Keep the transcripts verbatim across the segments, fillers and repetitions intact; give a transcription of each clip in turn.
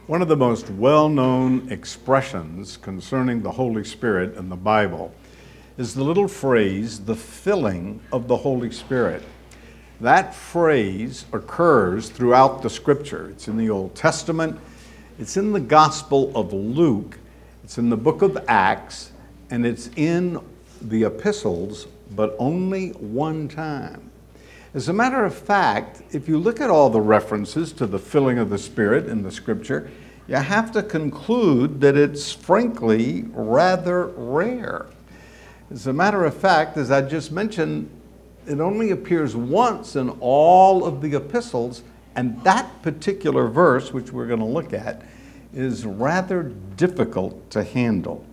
One of the most well-known expressions concerning the Holy Spirit in the Bible is the little phrase, the filling of the Holy Spirit. That phrase occurs throughout the Scripture. It's in the Old Testament, it's in the Gospel of Luke, it's in the book of Acts, and it's in the epistles, but only one time. As a matter of fact, if you look at all the references to the filling of the Spirit in the Scripture, you have to conclude that it's frankly rather rare. As a matter of fact, as I just mentioned, it only appears once in all of the epistles, and that particular verse, which we're going to look at, is rather difficult to handle.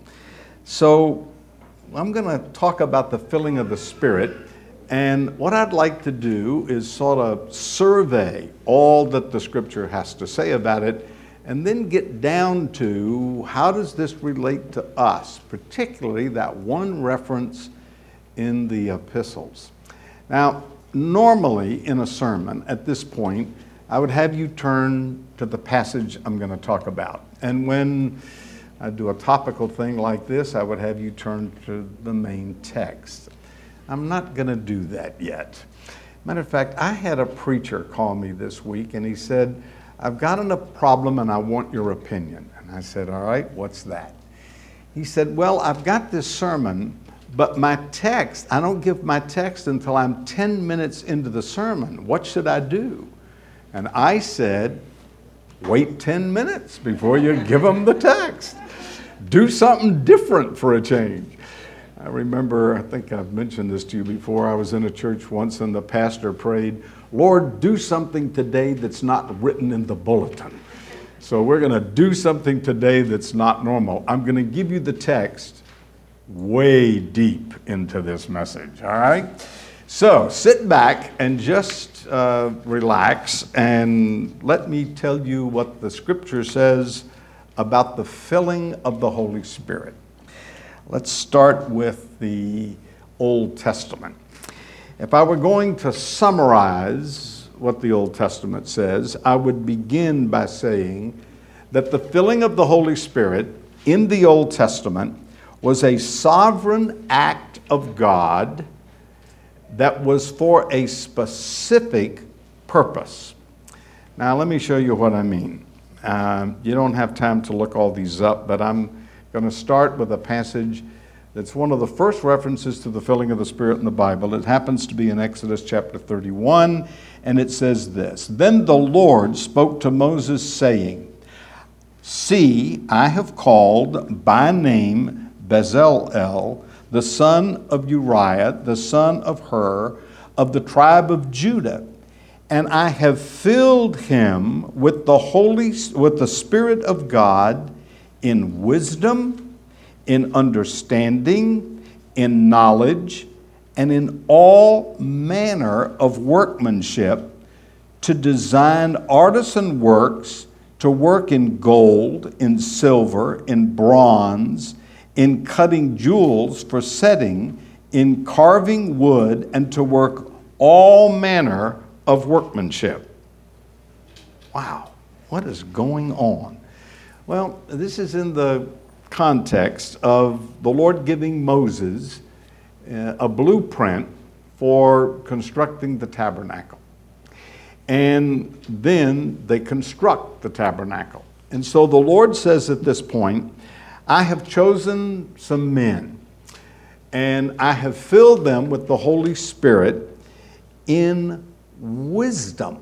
So I'm going to talk about the filling of the Spirit. And what I'd like to do is sort of survey all that the Scripture has to say about it, and then get down to how does this relate to us, particularly that one reference in the epistles. Now, normally in a sermon at this point, I would have you turn to the passage I'm going to talk about. And when I do a topical thing like this, I would have you turn to the main text. I'm not going to do that yet. Matter of fact, I had a preacher call me this week and he said, I've gotten a problem and I want your opinion. And I said, all right, what's that? He said, well, I've got this sermon, but my text, I don't give my text until I'm ten minutes into the sermon. What should I do? And I said, wait ten minutes before you give them the text. Do something different for a change. I remember, I think I've mentioned this to you before, I was in a church once and the pastor prayed, Lord, do something today that's not written in the bulletin. So we're going to do something today that's not normal. I'm going to give you the text way deep into this message, all right? So sit back and just uh, relax and let me tell you what the Scripture says about the filling of the Holy Spirit. Let's start with the Old Testament. If I were going to summarize what the Old Testament says, I would begin by saying that the filling of the Holy Spirit in the Old Testament was a sovereign act of God that was for a specific purpose. Now, let me show you what I mean. Uh, you don't have time to look all these up, but I'm going to start with a passage that's one of the first references to the filling of the Spirit in the Bible. It happens to be in Exodus chapter thirty-one, and it says this, Then the Lord spoke to Moses, saying, See, I have called by name Bezalel, the son of Uriah, the son of Hur, of the tribe of Judah, and I have filled him with the Holy, with the Spirit of God, in wisdom, in understanding, in knowledge, and in all manner of workmanship, to design artisan works, to work in gold, in silver, in bronze, in cutting jewels for setting, in carving wood, and to work all manner of workmanship. Wow, what is going on? Well, this is in the context of the Lord giving Moses uh, a blueprint for constructing the tabernacle. And then they construct the tabernacle. And so the Lord says at this point, I have chosen some men, and I have filled them with the Holy Spirit in wisdom.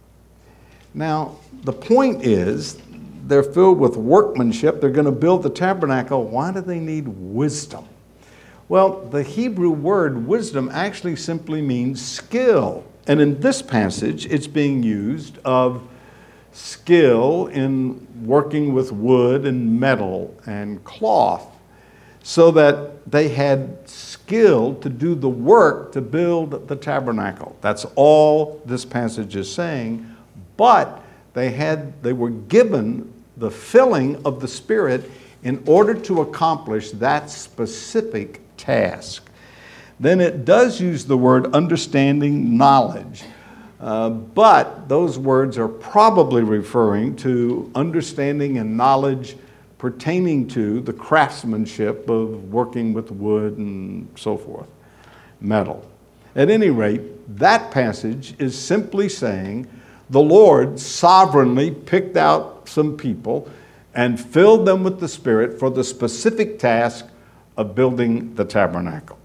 Now, the point is, they're filled with workmanship. They're going to build the tabernacle. Why do they need wisdom? Well, the Hebrew word wisdom actually simply means skill. And in this passage, it's being used of skill in working with wood and metal and cloth, so that they had skill to do the work to build the tabernacle. That's all this passage is saying. But they had, they were given the filling of the Spirit in order to accomplish that specific task. Then it does use the word understanding, knowledge. Uh, but those words are probably referring to understanding and knowledge pertaining to the craftsmanship of working with wood and so forth, metal. At any rate, that passage is simply saying the Lord sovereignly picked out some people and filled them with the Spirit for the specific task of building the tabernacle.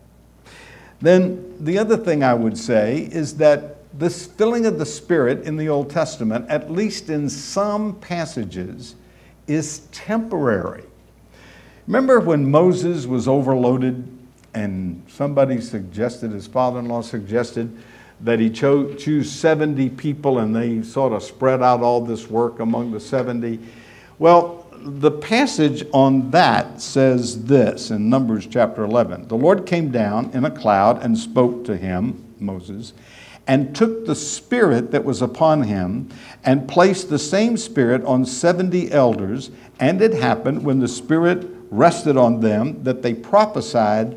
Then the other thing I would say is that this filling of the Spirit in the Old Testament, at least in some passages, is temporary. Remember when Moses was overloaded and somebody suggested, his father-in-law suggested, that he cho- choose seventy people and they sort of spread out all this work among the seventy? Well, the passage on that says this in Numbers chapter eleven. The Lord came down in a cloud and spoke to him, Moses, and took the Spirit that was upon him and placed the same Spirit on seventy elders. And it happened when the Spirit rested on them that they prophesied,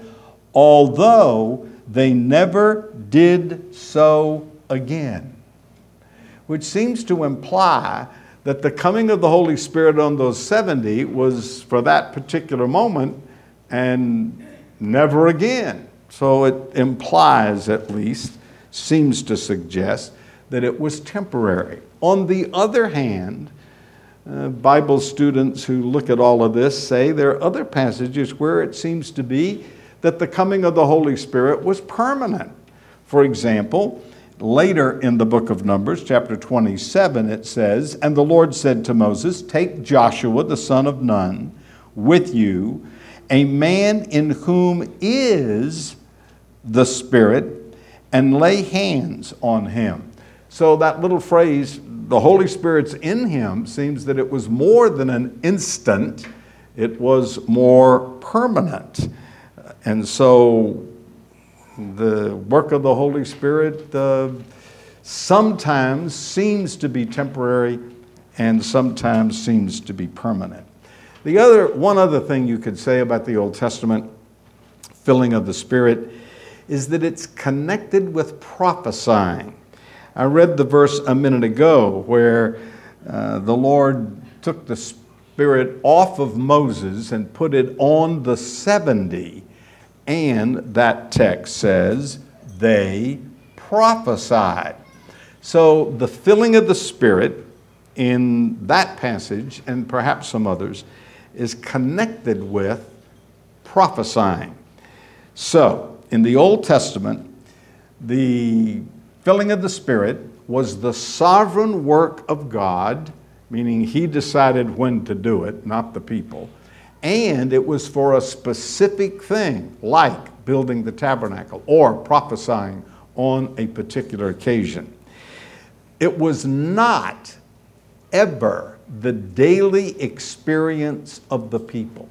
although they never did so again. Which seems to imply that the coming of the Holy Spirit on those seventy was for that particular moment and never again. So it implies, at least, seems to suggest that it was temporary. On the other hand, uh, Bible students who look at all of this say there are other passages where it seems to be that the coming of the Holy Spirit was permanent. For example, later in the book of Numbers, chapter twenty-seven, it says, "And the Lord said to Moses, take Joshua the son of Nun with you, a man in whom is the Spirit, and lay hands on him." So that little phrase, the Holy Spirit's in him, seems that it was more than an instant. It was more permanent. And so the work of the Holy Spirit uh, sometimes seems to be temporary and sometimes seems to be permanent. The other, one other thing you could say about the Old Testament filling of the Spirit is that it's connected with prophesying. I read the verse a minute ago where uh, the Lord took the Spirit off of Moses and put it on the seventy. And that text says, they prophesied. So the filling of the Spirit in that passage, and perhaps some others, is connected with prophesying. So, in the Old Testament, the filling of the Spirit was the sovereign work of God, meaning He decided when to do it, not the people. And it was for a specific thing, like building the tabernacle or prophesying on a particular occasion. It was not ever the daily experience of the people.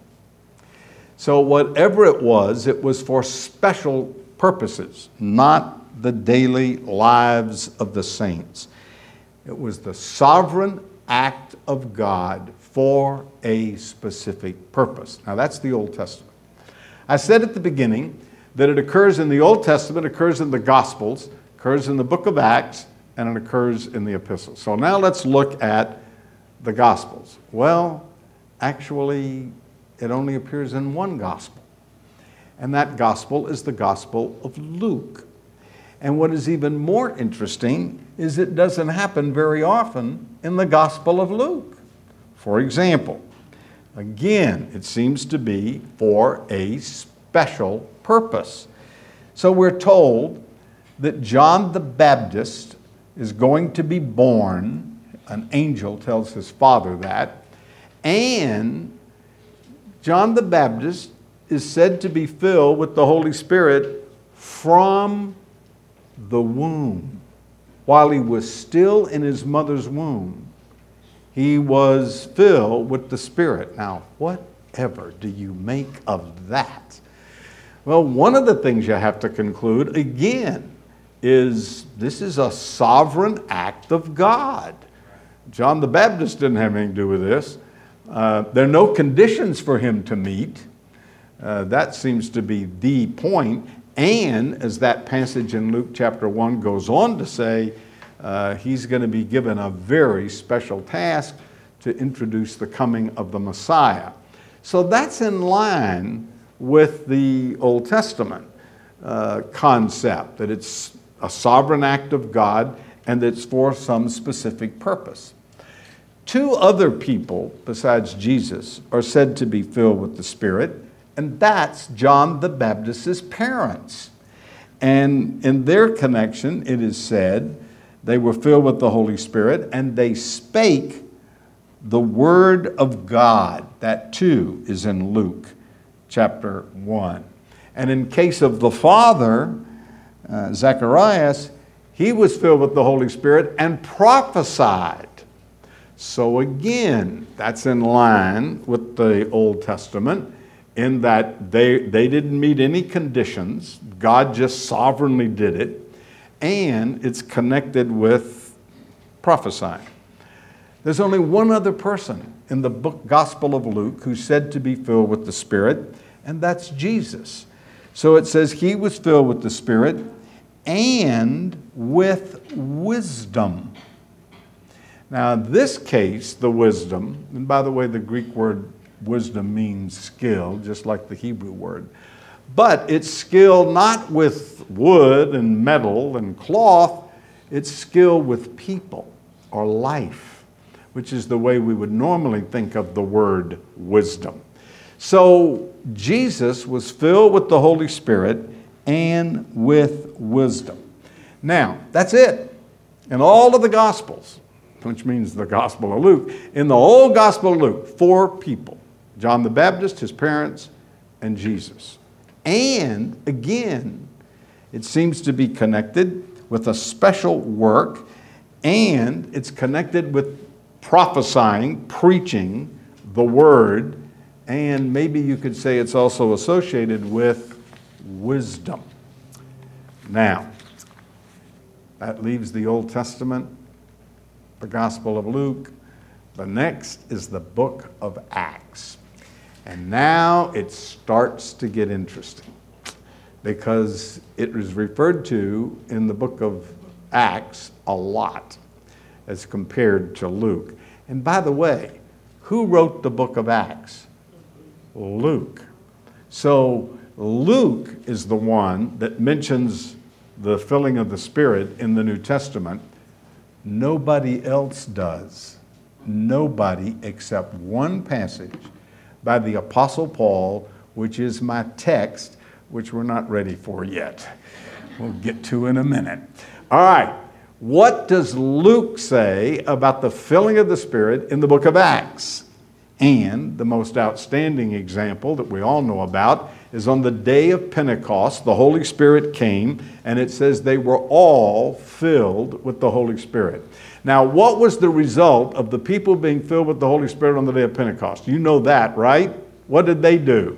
So whatever it was, it was for special purposes, not the daily lives of the saints. It was the sovereign act of God for a specific purpose. Now that's the Old Testament. I said at the beginning that it occurs in the Old Testament, occurs in the Gospels, occurs in the book of Acts, and it occurs in the epistles. So now let's look at the Gospels. Well, actually, it only appears in one Gospel. And that Gospel is the Gospel of Luke. And what is even more interesting is it doesn't happen very often in the Gospel of Luke. For example, again, it seems to be for a special purpose. So we're told that John the Baptist is going to be born. An angel tells his father that. And John the Baptist is said to be filled with the Holy Spirit from the womb. While he was still in his mother's womb, he was filled with the Spirit. Now, whatever do you make of that? Well, one of the things you have to conclude, again, is this is a sovereign act of God. John the Baptist didn't have anything to do with this. Uh, there are no conditions for him to meet. Uh, that seems to be the point. And as that passage in Luke chapter one goes on to say, uh, he's going to be given a very special task to introduce the coming of the Messiah. So that's in line with the Old Testament uh, concept, that it's a sovereign act of God and it's for some specific purpose. Two other people besides Jesus are said to be filled with the Spirit, and that's John the Baptist's parents. And in their connection, it is said they were filled with the Holy Spirit and they spake the word of God. That too is in Luke chapter one. And in case of the father, uh, Zacharias, he was filled with the Holy Spirit and prophesied. So again, that's in line with the Old Testament in that they, they didn't meet any conditions. God just sovereignly did it. And it's connected with prophesying. There's only one other person in the book Gospel of Luke who's said to be filled with the Spirit, and that's Jesus. So it says he was filled with the Spirit and with wisdom. Now, in this case, the wisdom, and by the way, the Greek word wisdom means skill, just like the Hebrew word. But it's skill not with wood and metal and cloth, it's skill with people or life, which is the way we would normally think of the word wisdom. So Jesus was filled with the Holy Spirit and with wisdom. Now, that's it. In all of the Gospels, which means the Gospel of Luke, in the whole Gospel of Luke, four people: John the Baptist, his parents, and Jesus. And again, it seems to be connected with a special work, and it's connected with prophesying, preaching the word, and maybe you could say it's also associated with wisdom. Now, that leaves the Old Testament, the Gospel of Luke. The next is the book of Acts. And now it starts to get interesting because it is referred to in the book of Acts a lot as compared to Luke. And by the way, who wrote the book of Acts? Luke. So Luke is the one that mentions the filling of the Spirit in the New Testament. Nobody else does. Nobody except one passage by the Apostle Paul, which is my text, which we're not ready for yet. We'll get to in a minute. All right. What does Luke say about the filling of the Spirit in the book of Acts? And the most outstanding example that we all know about is on the day of Pentecost, the Holy Spirit came, and it says they were all filled with the Holy Spirit. Now, what was the result of the people being filled with the Holy Spirit on the day of Pentecost? You know that, right? What did they do?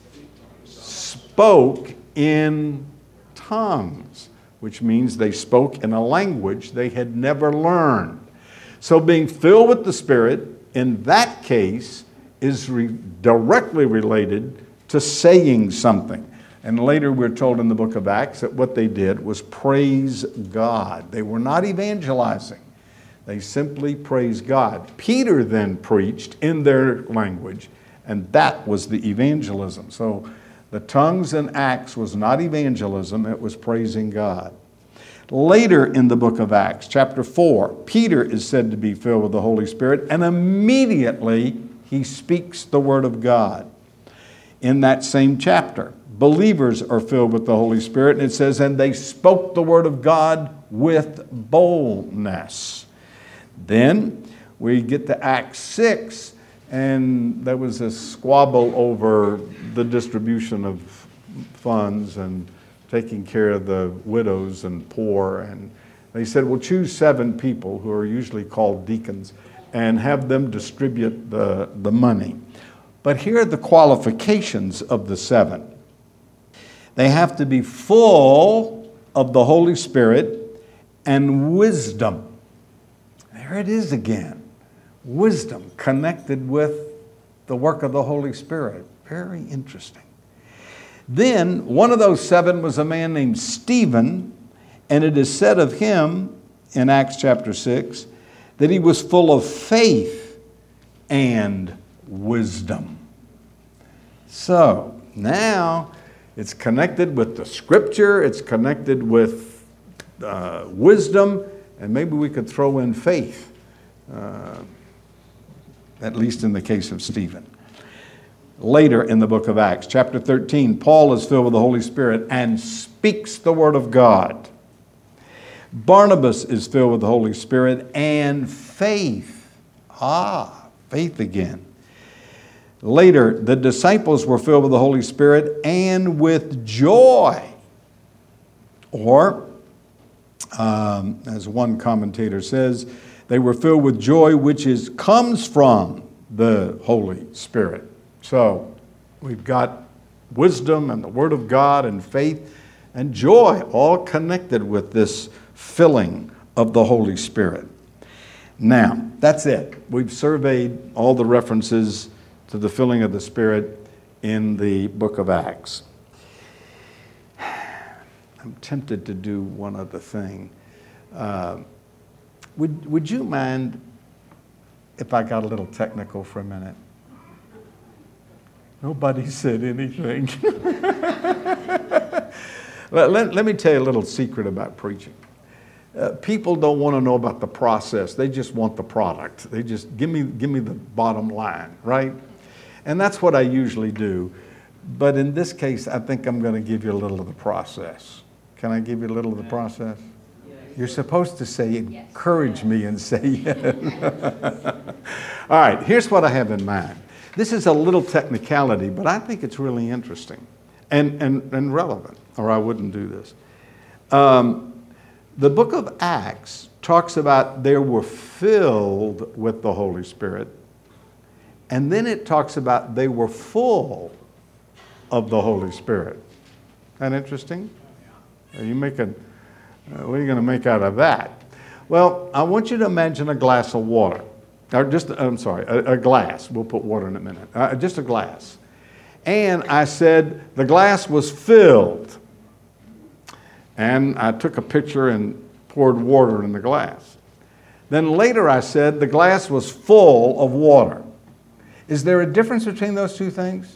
Spoke in tongues, which means they spoke in a language they had never learned. So being filled with the Spirit, in that case, is re- directly related to saying something. And later we're told in the book of Acts that what they did was praise God. They were not evangelizing. They simply praised God. Peter then preached in their language, and that was the evangelism. So the tongues in Acts was not evangelism, it was praising God. Later in the book of Acts, chapter four, Peter is said to be filled with the Holy Spirit, and immediately he speaks the word of God. In that same chapter, believers are filled with the Holy Spirit, and it says, and they spoke the word of God with boldness. Then we get to Acts six, and there was a squabble over the distribution of funds and taking care of the widows and poor. And they said, well, choose seven people who are usually called deacons and have them distribute the, the money. But here are the qualifications of the seven. They have to be full of the Holy Spirit and wisdom. There it is again. Wisdom connected with the work of the Holy Spirit. Very interesting. Then one of those seven was a man named Stephen, and it is said of him in Acts chapter six, that he was full of faith and wisdom. So now it's connected with the scripture, it's connected with uh, wisdom, and maybe we could throw in faith, uh, at least in the case of Stephen. Later in the book of Acts, chapter thirteen, Paul is filled with the Holy Spirit and speaks the word of God. Barnabas is filled with the Holy Spirit and faith. Ah, faith again. Later, the disciples were filled with the Holy Spirit and with joy. Or, um, as one commentator says, they were filled with joy which is comes from the Holy Spirit. So, we've got wisdom and the Word of God and faith and joy all connected with this filling of the Holy Spirit. Now, that's it. We've surveyed all the references to the filling of the Spirit in the book of Acts. I'm tempted to do one other thing. Uh, would, would you mind if I got a little technical for a minute? Nobody said anything. let, let, let me tell you a little secret about preaching. Uh, people don't want to know about the process. They just want the product. They just, give me, give me the bottom line, right? And that's what I usually do. But in this case, I think I'm going to give you a little of the process. Can I give you a little of the process? You're supposed to say, encourage me and say yes. All right, here's what I have in mind. This is a little technicality, but I think it's really interesting and, and, and relevant, or I wouldn't do this. Um, the book of Acts talks about they were filled with the Holy Spirit, and then it talks about they were full of the Holy Spirit. Isn't that interesting? Are you making, uh, what are you going to make out of that? Well, I want you to imagine a glass of water. Or just, I'm sorry, a, a glass. We'll put water in a minute. Uh, just a glass. And I said the glass was filled. And I took a picture and poured water in the glass. Then later I said the glass was full of water. Is there a difference between those two things?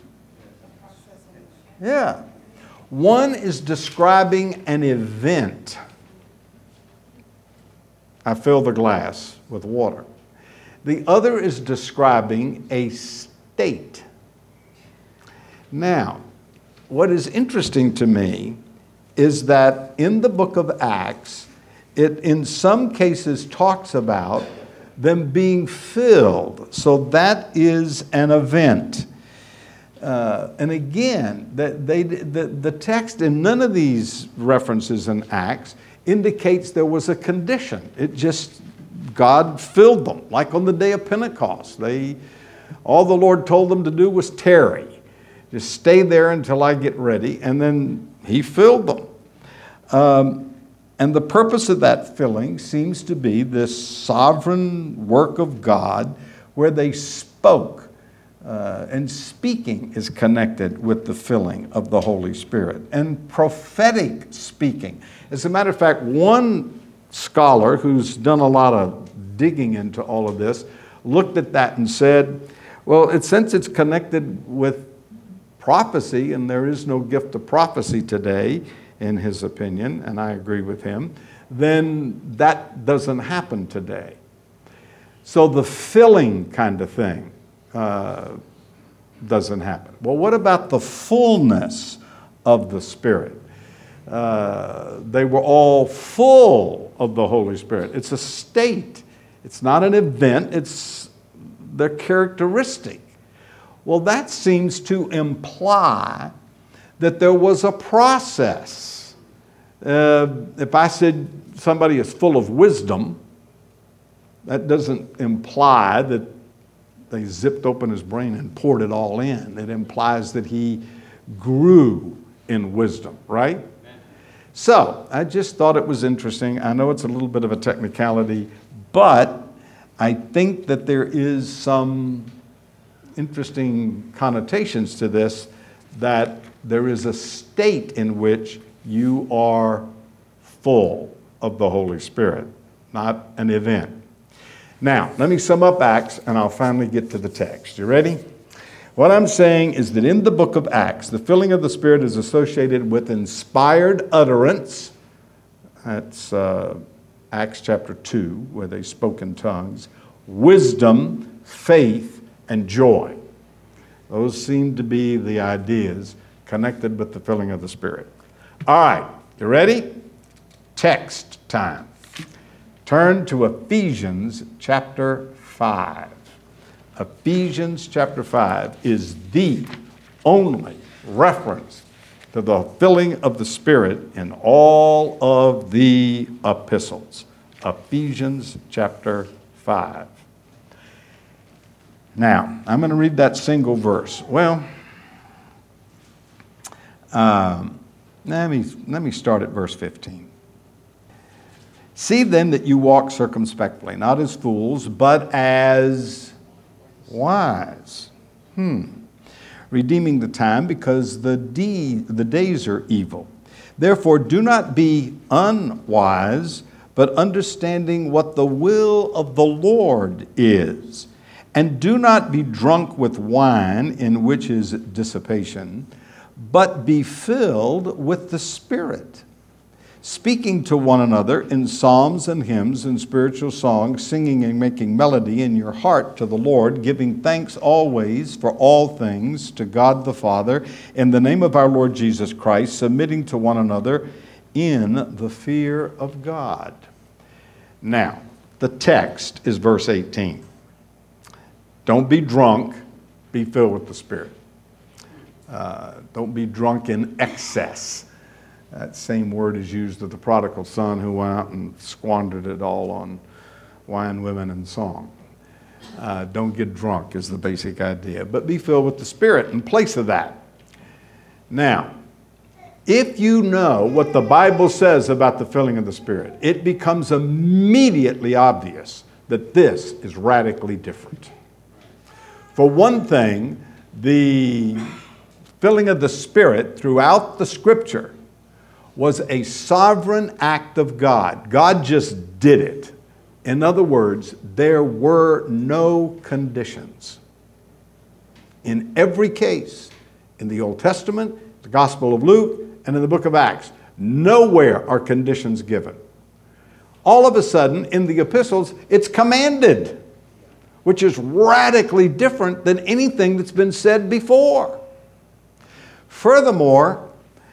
Yeah. One is describing an event. I filled the glass with water. The other is describing a state. Now, what is interesting to me is that in the book of Acts, it in some cases talks about them being filled. So that is an event. Uh, and again, that they, the, the text in none of these references in Acts indicates there was a condition. It just, God filled them, like on the day of Pentecost. They, all the Lord told them to do was tarry. Just stay there until I get ready, and then He filled them. Um, and the purpose of that filling seems to be this sovereign work of God where they spoke. Uh, and speaking is connected with the filling of the Holy Spirit. And prophetic speaking. As a matter of fact, one scholar who's done a lot of digging into all of this looked at that and said, well, it, since it's connected with prophecy, and there is no gift of prophecy today, in his opinion, and I agree with him, then that doesn't happen today. So the filling kind of thing uh, doesn't happen. Well, what about the fullness of the Spirit? Uh, they were all full of the Holy Spirit. It's a state. It's not an event. It's their characteristic. Well, that seems to imply that there was a process. Uh, if I said somebody is full of wisdom, that doesn't imply that they zipped open his brain and poured it all in. It implies that he grew in wisdom, right? So I just thought it was interesting. I know it's a little bit of a technicality, but I think that there is some interesting connotations to this, that there is a state in which you are full of the Holy Spirit. not an event. Now, let me sum up Acts, and I'll finally get to the text. You ready? What I'm saying is that in the book of Acts, the filling of the Spirit is associated with inspired utterance. That's uh, Acts chapter two, where they spoke in tongues. Wisdom, faith, and joy. Those seem to be the ideas connected with the filling of the Spirit. All right, you ready? Text time. Turn to Ephesians chapter five. Ephesians chapter five is the only reference to the filling of the Spirit in all of the epistles. Ephesians chapter five. Now, I'm going to read that single verse. Well, um, let me, let me start at verse fifteen. See then that you walk circumspectly, not as fools, but as wise. Hmm. Redeeming the time, because the, de- the days are evil. Therefore, do not be unwise, but understanding what the will of the Lord is. And do not be drunk with wine, in which is dissipation, but be filled with the Spirit, speaking to one another in psalms and hymns and spiritual songs, singing and making melody in your heart to the Lord, giving thanks always for all things to God the Father, in the name of our Lord Jesus Christ, submitting to one another in the fear of God. Now, the text is verse eighteen. Don't be drunk, be filled with the Spirit. Uh, don't be drunk in excess. That same word is used of the prodigal son who went out and squandered it all on wine, women, and song. Uh, don't get drunk is the basic idea, but be filled with the Spirit in place of that. Now, if you know what the Bible says about the filling of the Spirit, it becomes immediately obvious that this is radically different. For one thing, the filling of the Spirit throughout the Scripture was a sovereign act of God. God just did it. In other words, there were no conditions. In every case, in the Old Testament, the Gospel of Luke, and in the book of Acts, nowhere are conditions given. All of a sudden, in the epistles, it's commanded, which is radically different than anything that's been said before. Furthermore,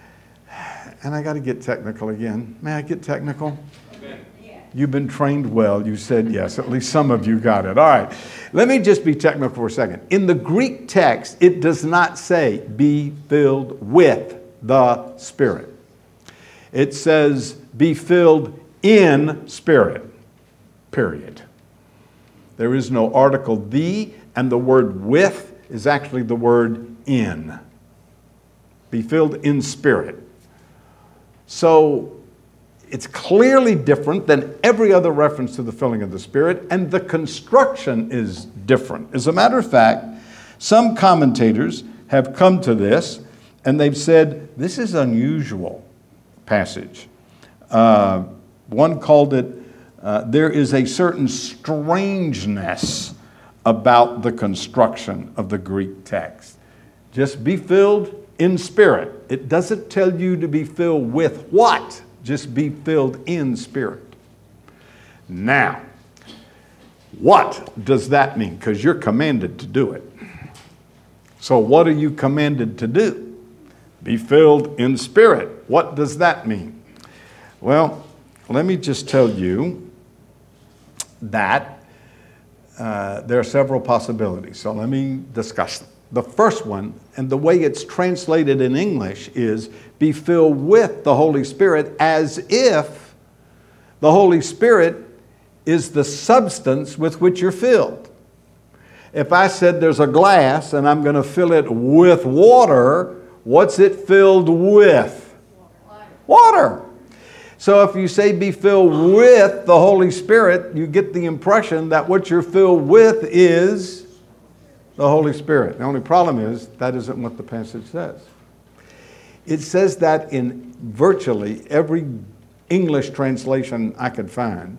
and I got to get technical again. May I get technical? Amen. You've been trained well. You said yes. At least some of you got it. All right. Let me just be technical for a second. In the Greek text, it does not say be filled with the Spirit. It says be filled in Spirit, period. There is no article the, and the word with is actually the word in. Be filled in Spirit. So it's clearly different than every other reference to the filling of the Spirit, and the construction is different. As a matter of fact, some commentators have come to this, and they've said, this is an unusual passage. Uh, one called it, uh, there is a certain strangeness about the construction of the Greek text. Just be filled in Spirit. It doesn't tell you to be filled with what? Just be filled in Spirit. Now, what does that mean? Because you're commanded to do it. So what are you commanded to do? Be filled in Spirit. What does that mean? Well, let me just tell you that uh, there are several possibilities. So let me discuss them. The first one, and the way it's translated in English, is be filled with the Holy Spirit as if the Holy Spirit is the substance with which you're filled. If I said there's a glass and I'm going to fill it with water, what's it filled with? Water. Water. So if you say be filled with the Holy Spirit, you get the impression that what you're filled with is the Holy Spirit. The only problem is that isn't what the passage says. It says that in virtually every English translation I could find,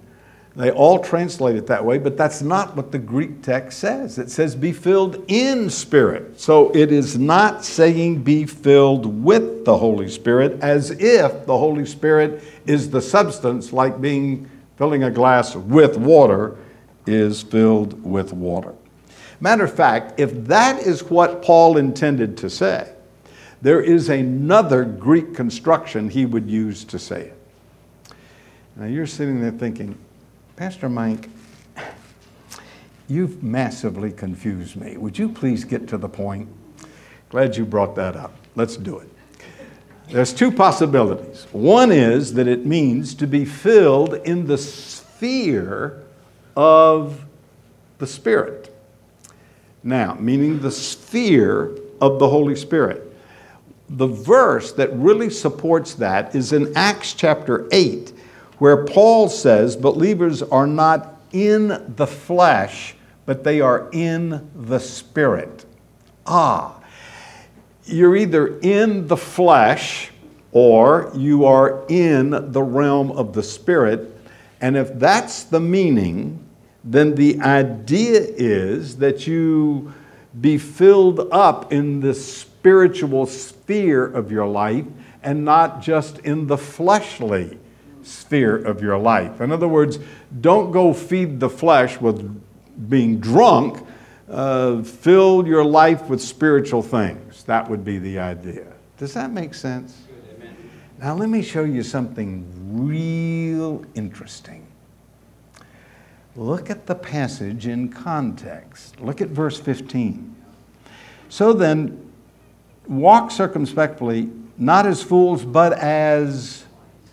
They all translate it that way, but that's not what the Greek text says. It says be filled in Spirit. So it is not saying be filled with the Holy Spirit as if the Holy Spirit is the substance, like being filling a glass with water is filled with water. Matter of fact, if that is what Paul intended to say, there is another Greek construction he would use to say it. Now you're sitting there thinking, Pastor Mike, you've massively confused me. Would you please get to the point? Glad you brought that up. Let's do it. There's two possibilities. One is that it means to be filled in the sphere of the Spirit. Now, meaning the sphere of the Holy Spirit. The verse that really supports that is in Acts chapter eight, where Paul says believers are not in the flesh, but they are in the Spirit. Ah, you're either in the flesh or you are in the realm of the Spirit. And if that's the meaning, then the idea is that you be filled up in the spiritual sphere of your life and not just in the fleshly sphere of your life. In other words, don't go feed the flesh with being drunk. Uh, fill your life with spiritual things. That would be the idea. Does that make sense? Amen. Now let me show you something real interesting. Look at the passage in context. Look at verse fifteen. So then, walk circumspectly, not as fools, but as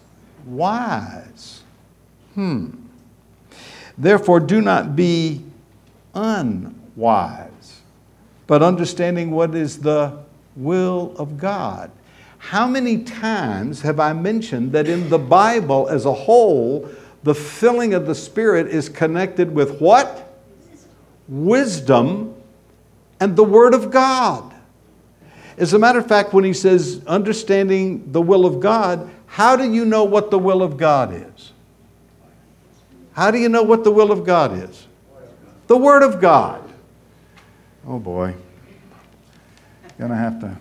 wise. Hmm. Therefore, do not be unwise, but understanding what is the will of God. How many times have I mentioned that in the Bible as a whole, the filling of the Spirit is connected with what? Wisdom and the Word of God. As a matter of fact, when he says understanding the will of God, how do you know what the will of God is? How do you know what the will of God is? The Word of God. Oh boy. Gonna have to.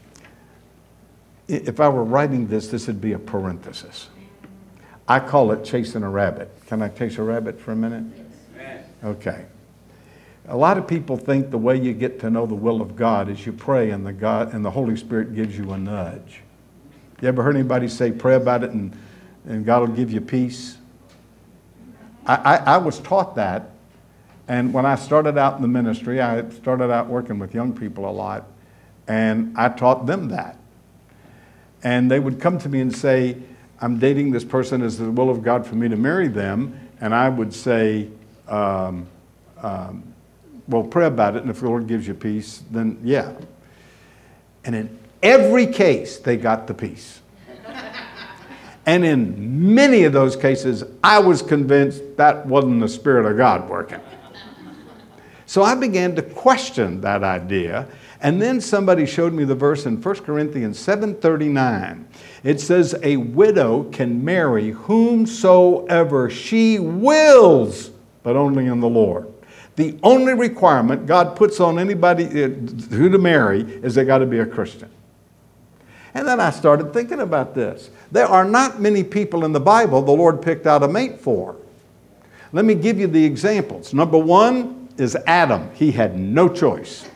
If I were writing this, this would be a parenthesis. I call it chasing a rabbit. Can I chase a rabbit for a minute? Okay. A lot of people think the way you get to know the will of God is you pray and the God and the Holy Spirit gives you a nudge. You ever heard anybody say pray about it and, and God will give you peace? I, I, I was taught that, and when I started out in the ministry, I started out working with young people a lot, and I taught them that. And they would come to me and say, I'm dating this person, is the will of God for me to marry them? And I would say, um, um, well, pray about it, and if the Lord gives you peace, then yeah. And in every case, they got the peace. And in many of those cases, I was convinced that wasn't the Spirit of God working. So I began to question that idea. And then somebody showed me the verse in First Corinthians seven thirty-nine. It says, a widow can marry whomsoever she wills, but only in the Lord. The only requirement God puts on anybody who to marry is they got to be a Christian. And then I started thinking about this. There are not many people in the Bible the Lord picked out a mate for. Let me give you the examples. Number one is Adam. He had no choice.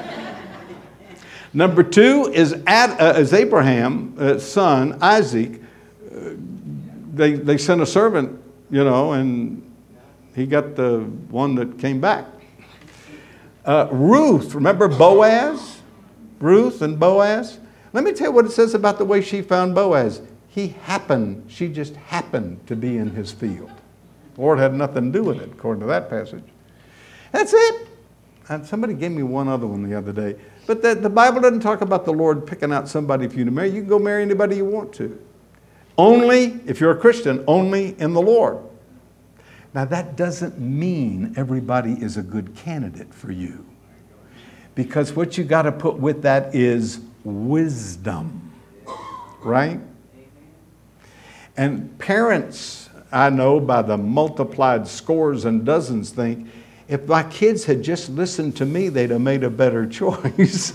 Number two is, Ad, uh, is Abraham's uh, son, Isaac. Uh, they, they sent a servant, you know, and he got the one that came back. Uh, Ruth, remember Boaz? Ruth and Boaz? Let me tell you what it says about the way she found Boaz. He happened, she just happened to be in his field. The Lord had nothing to do with it, according to that passage. That's it. And somebody gave me one other one the other day. But the, the Bible doesn't talk about the Lord picking out somebody for you to marry. You can go marry anybody you want to. Only, if you're a Christian, only in the Lord. Now that doesn't mean everybody is a good candidate for you. Because what you got to put with that is wisdom. Right? And parents, I know by the multiplied scores and dozens think, if my kids had just listened to me, they'd have made a better choice.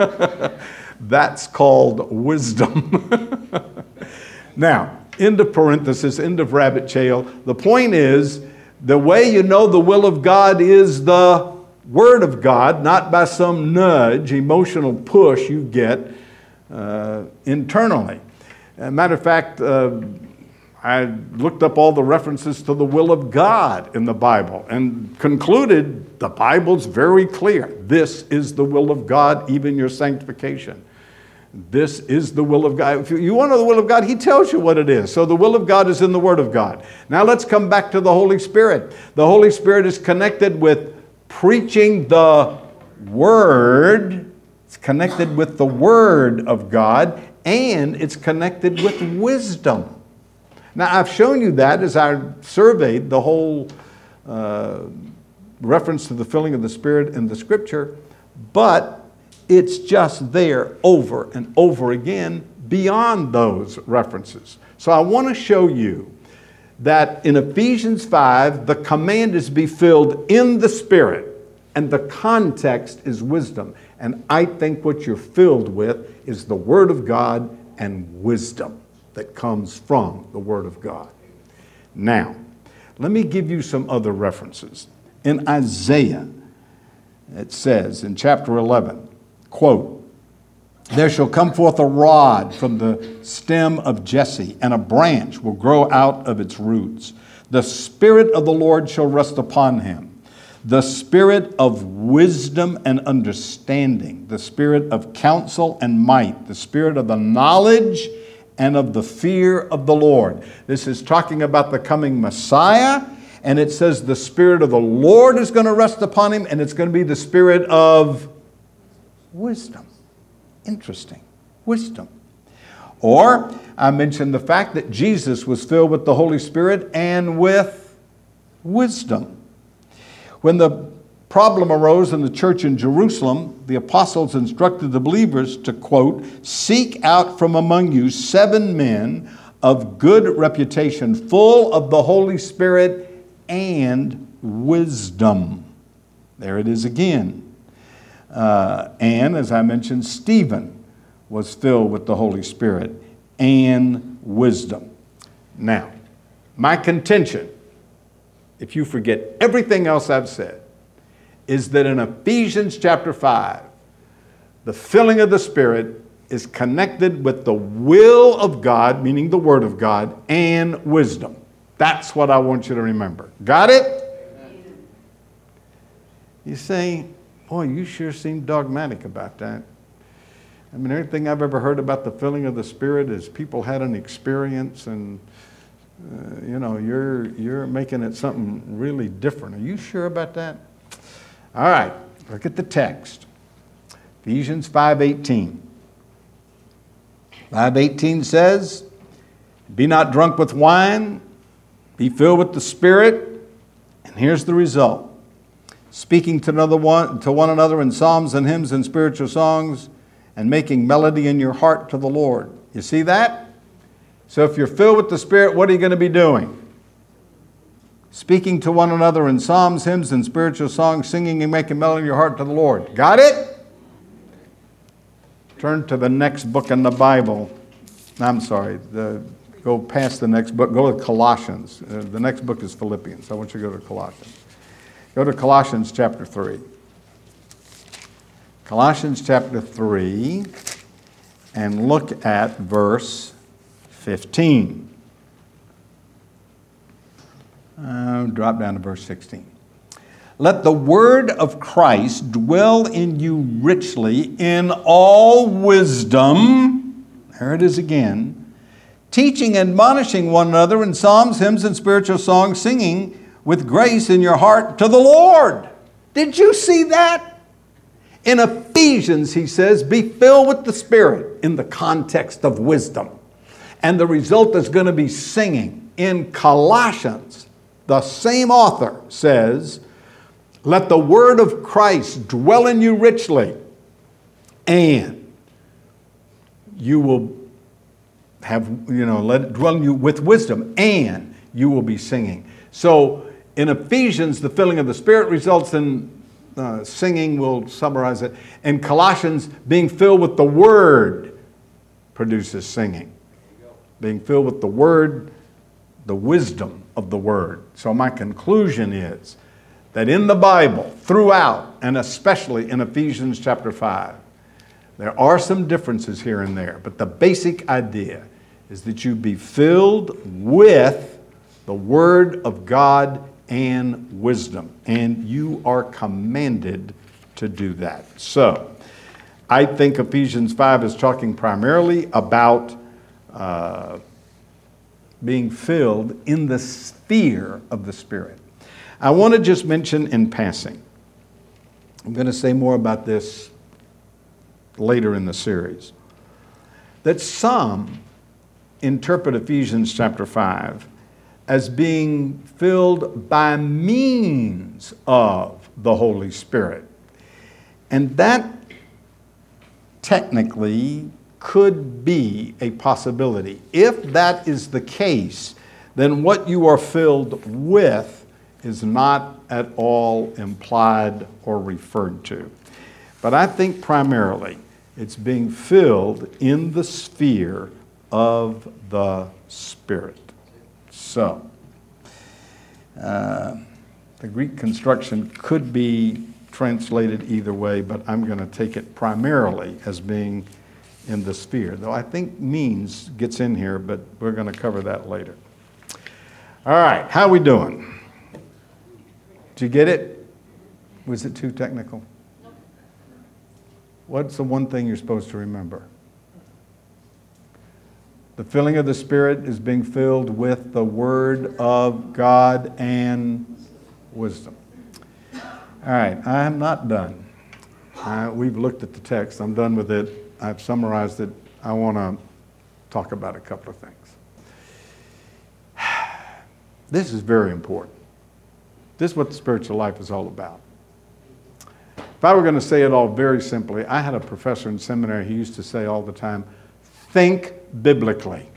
That's called wisdom. Now, end of parenthesis, end of rabbit trail. The point is, the way you know the will of God is the Word of God, not by some nudge, emotional push you get uh, internally. As a matter of fact, uh, I looked up all the references to the will of God in the Bible and concluded the Bible's very clear. This is the will of God, even your sanctification. This is the will of God. If you want to know the will of God, He tells you what it is. So the will of God is in the Word of God. Now let's come back to the Holy Spirit. The Holy Spirit is connected with preaching the Word. It's connected with the Word of God, and it's connected with wisdom. Now, I've shown you that as I surveyed the whole uh, reference to the filling of the Spirit in the Scripture, but it's just there over and over again beyond those references. So I want to show you that in Ephesians five, the command is be filled in the Spirit, and the context is wisdom. And I think what you're filled with is the Word of God and wisdom that comes from the Word of God. Now, let me give you some other references. In Isaiah, it says in chapter eleven, quote, "There shall come forth a rod from the stem of Jesse, and a branch will grow out of its roots. The Spirit of the Lord shall rest upon him, the Spirit of wisdom and understanding, the Spirit of counsel and might, the Spirit of the knowledge and of the fear of the Lord." This is talking about the coming Messiah, and it says the Spirit of the Lord is going to rest upon him, and it's going to be the Spirit of wisdom. Interesting. Wisdom. Or I mentioned the fact that Jesus was filled with the Holy Spirit and with wisdom. When the problem arose in the church in Jerusalem, the apostles instructed the believers to, quote, "Seek out from among you seven men of good reputation, full of the Holy Spirit and wisdom." There it is again. Uh, and as I mentioned, Stephen was filled with the Holy Spirit and wisdom. Now, my contention, if you forget everything else I've said, is that in Ephesians chapter five, the filling of the Spirit is connected with the will of God, meaning the Word of God, and wisdom. That's what I want you to remember. Got it? Amen. You say, boy, you sure seem dogmatic about that. I mean, everything I've ever heard about the filling of the Spirit is people had an experience, and uh, you know, you're you're making it something really different. Are you sure about that? All right, look at the text. Ephesians five eighteen. five eighteen says, "Be not drunk with wine, be filled with the Spirit." And here's the result: speaking to another one to one another in psalms and hymns and spiritual songs, and making melody in your heart to the Lord. You see that? So if you're filled with the Spirit, what are you going to be doing? Speaking to one another in psalms, hymns, and spiritual songs, singing and making melody in your heart to the Lord. Got it? Turn to the next book in the Bible. I'm sorry, the, go past the next book. Go to Colossians. Uh, the next book is Philippians. I want you to go to Colossians. Go to Colossians chapter three. Colossians chapter three, and look at verse fifteen. Uh, drop down to verse sixteen. "Let the word of Christ dwell in you richly in all wisdom," there it is again, "teaching and admonishing one another in psalms, hymns, and spiritual songs, singing with grace in your heart to the Lord." Did you see that? In Ephesians, he says, be filled with the Spirit in the context of wisdom. And the result is going to be singing. In Colossians, the same author says, "Let the word of Christ dwell in you richly, and you will have, you know, let it dwell in you with wisdom, and you will be singing. So in Ephesians, the filling of the Spirit results in uh, singing, we'll summarize it. In Colossians, being filled with the Word produces singing. Being filled with the Word, the wisdom of the Word. So my conclusion is that in the Bible, throughout, and especially in Ephesians chapter five, there are some differences here and there, but the basic idea is that you be filled with the Word of God and wisdom, and you are commanded to do that. So, I think Ephesians five is talking primarily about uh, being filled in the sphere of the Spirit. I want to just mention in passing, I'm going to say more about this later in the series, that some interpret Ephesians chapter five as being filled by means of the Holy Spirit. And that technically could be a possibility. If that is the case, then what you are filled with is not at all implied or referred to. But I think primarily it's being filled in the sphere of the Spirit. So, uh, the Greek construction could be translated either way, but I'm going to take it primarily as being in the sphere, though I think means gets in here, but we're going to cover that later. All right, how are we doing? Did you get it? Was it too technical? What's the one thing you're supposed to remember? The filling of the Spirit is being filled with the Word of God and wisdom. All right, I am not done. Uh, we've looked at the text. I'm done with it. I've summarized it. I want to talk about a couple of things. This is very important. This is what the spiritual life is all about. If I were going to say it all very simply, I had a professor in seminary, he used to say all the time, think biblically.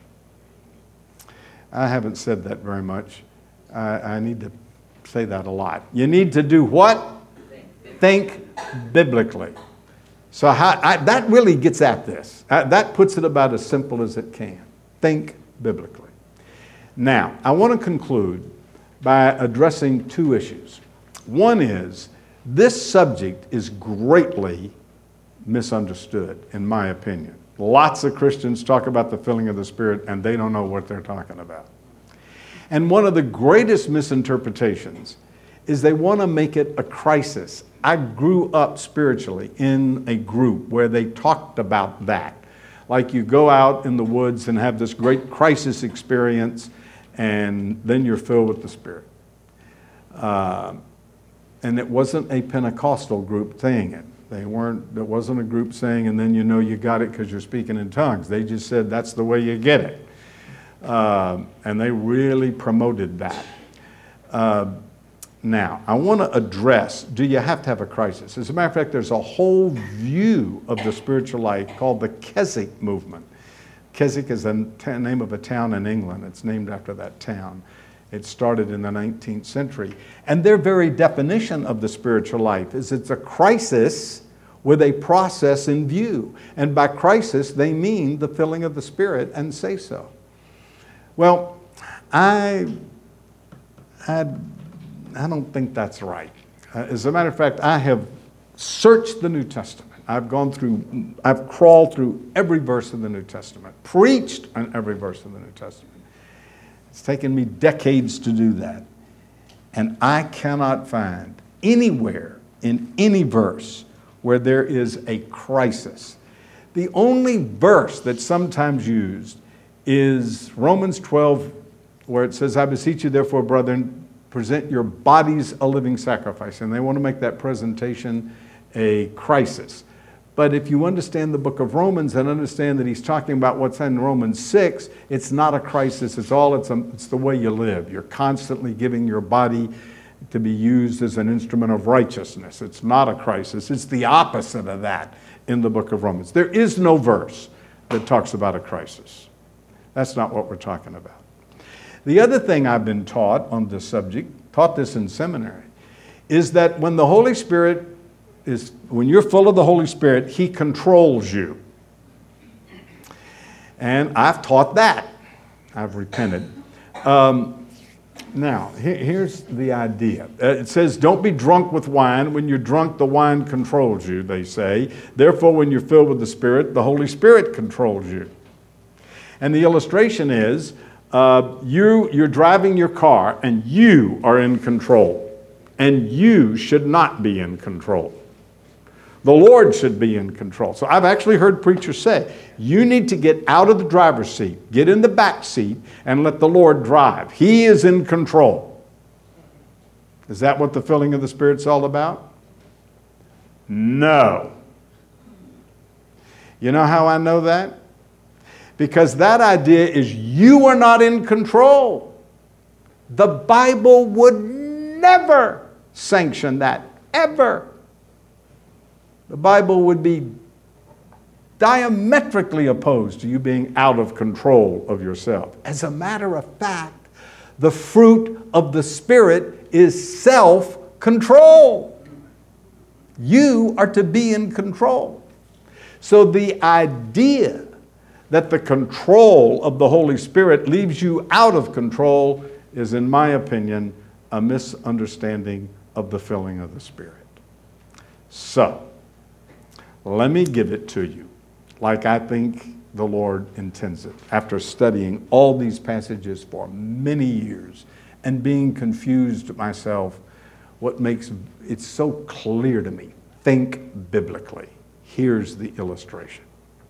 I haven't said that very much. I, I need to say that a lot. You need to do what? Think, think biblically. So how, I, that really gets at this. I, that puts it about as simple as it can. Think biblically. Now, I want to conclude by addressing two issues. One is, this subject is greatly misunderstood, in my opinion. Lots of Christians talk about the filling of the Spirit, and they don't know what they're talking about. And one of the greatest misinterpretations is they want to make it a crisis. I grew up spiritually in a group where they talked about that. Like you go out in the woods and have this great crisis experience, and then you're filled with the Spirit. Uh, and it wasn't a Pentecostal group saying it. They weren't, there wasn't a group saying, and then you know you got it because you're speaking in tongues. They just said that's the way you get it. Uh, and they really promoted that. Uh, now, I want to address, do you have to have a crisis? As a matter of fact, there's a whole view of the spiritual life called the Keswick movement. Keswick is the t- name of a town in England. It's named after that town. It started in the nineteenth century. And their very definition of the spiritual life is it's a crisis with a process in view. And by crisis, they mean the filling of the Spirit, and say so. Well, I, I, I don't think that's right. Uh, as a matter of fact, I have searched the New Testament. I've gone through, I've crawled through every verse in the New Testament, preached on every verse in the New Testament. It's taken me decades to do that. And I cannot find anywhere in any verse where there is a crisis. The only verse that's sometimes used is Romans twelve, where it says, I beseech you therefore, brethren, present your bodies a living sacrifice. And they want to make that presentation a crisis. But if you understand the book of Romans and understand that he's talking about what's in Romans six, it's not a crisis. It's all, it's, a, it's the way you live. You're constantly giving your body to be used as an instrument of righteousness. It's not a crisis. It's the opposite of that in the book of Romans. There is no verse that talks about a crisis. That's not what we're talking about. The other thing I've been taught on this subject, taught this in seminary, is that when the Holy Spirit is, when you're full of the Holy Spirit, He controls you. And I've taught that. I've repented. Um, now, here, here's the idea. Uh, it says, don't be drunk with wine. When you're drunk, the wine controls you, they say. Therefore, when you're filled with the Spirit, the Holy Spirit controls you. And the illustration is, uh, you, you're driving your car, and you are in control. And you should not be in control. The Lord should be in control. So I've actually heard preachers say, you need to get out of the driver's seat, get in the back seat, and let the Lord drive. He is in control. Is that what the filling of the Spirit's all about? No. You know how I know that? Because that idea is you are not in control. The Bible would never sanction that, ever. The Bible would be diametrically opposed to you being out of control of yourself. As a matter of fact, the fruit of the Spirit is self-control. You are to be in control. So the idea that the control of the Holy Spirit leaves you out of control is, in my opinion, a misunderstanding of the filling of the Spirit. So, let me give it to you like I think the Lord intends it. After studying all these passages for many years and being confused myself, what makes it so clear to me, think biblically. Here's the illustration.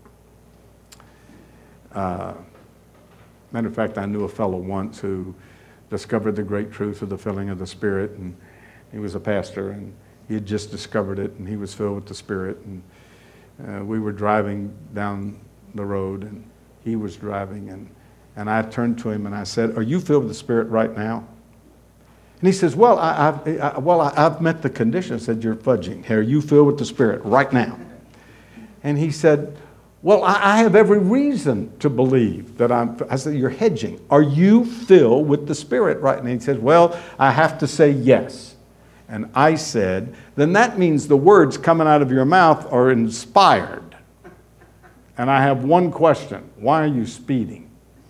Uh, matter of fact, I knew a fellow once who discovered the great truth of the filling of the Spirit, and he was a pastor, and he had just discovered it, and he was filled with the Spirit, and uh, we were driving down the road, and he was driving, and, and I turned to him and I said, are you filled with the Spirit right now? And he says, well, I, I've, I, well, I, I've met the condition. I said, you're fudging. Are you filled with the Spirit right now? And he said, well, I, I have every reason to believe that I'm, I said, you're hedging. Are you filled with the Spirit right now? And he said, well, I have to say yes. And I said, then that means the words coming out of your mouth are inspired. And I have one question. Why are you speeding?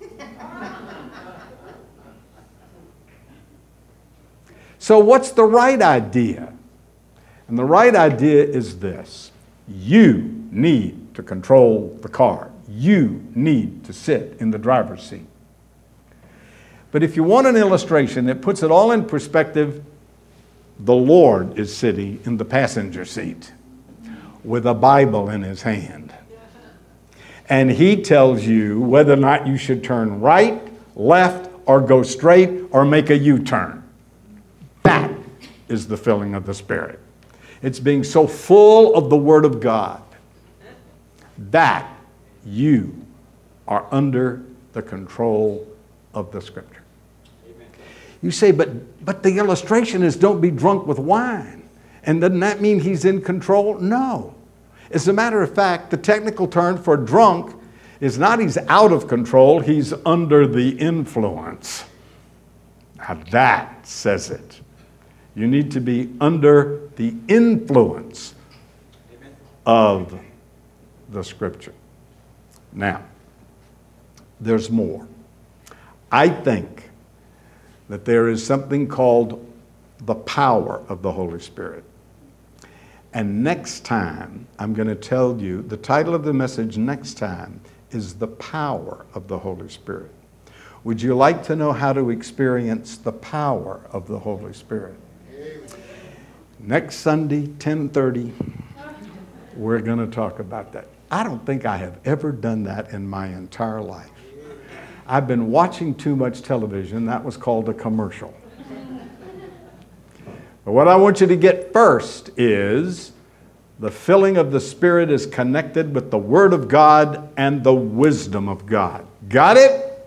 So what's the right idea? And the right idea is this. You need to control the car. You need to sit in the driver's seat. But if you want an illustration that puts it all in perspective, the Lord is sitting in the passenger seat with a Bible in His hand. And He tells you whether or not you should turn right, left, or go straight, or make a U-turn. That is the filling of the Spirit. It's being so full of the Word of God that you are under the control of the Scripture. You say, but, but the illustration is don't be drunk with wine. And doesn't that mean he's in control? No. As a matter of fact, the technical term for drunk is not he's out of control, he's under the influence. Now that says it. You need to be under the influence of the Scripture. Now, there's more. I think that there is something called the power of the Holy Spirit. And next time, I'm going to tell you, the title of the message next time is The Power of the Holy Spirit. Would you like to know how to experience the power of the Holy Spirit? Amen. Next Sunday, ten thirty, we're going to talk about that. I don't think I have ever done that in my entire life. I've been watching too much television. That was called a commercial. But what I want you to get first is the filling of the Spirit is connected with the Word of God and the wisdom of God. Got it?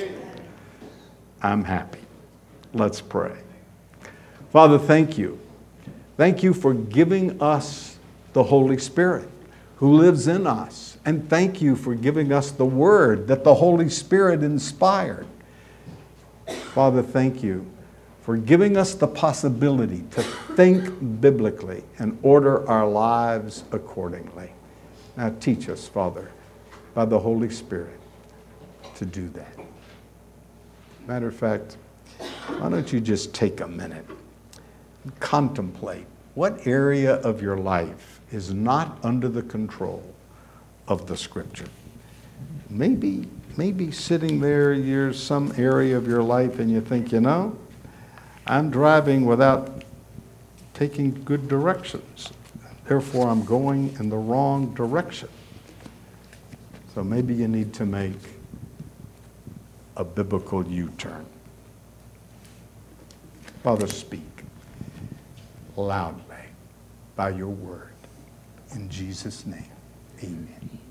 I'm happy. Let's pray. Father, thank you. Thank you for giving us the Holy Spirit who lives in us. And thank you for giving us the Word that the Holy Spirit inspired. Father, thank you for giving us the possibility to think biblically and order our lives accordingly. Now teach us, Father, by the Holy Spirit, to do that. Matter of fact, why don't you just take a minute and contemplate what area of your life is not under the control of the Scripture. Maybe, maybe sitting there, you're some area of your life and you think, you know, I'm driving without taking good directions. Therefore, I'm going in the wrong direction. So maybe you need to make a biblical U-turn. Father, speak loudly by your word. In Jesus' name, amen.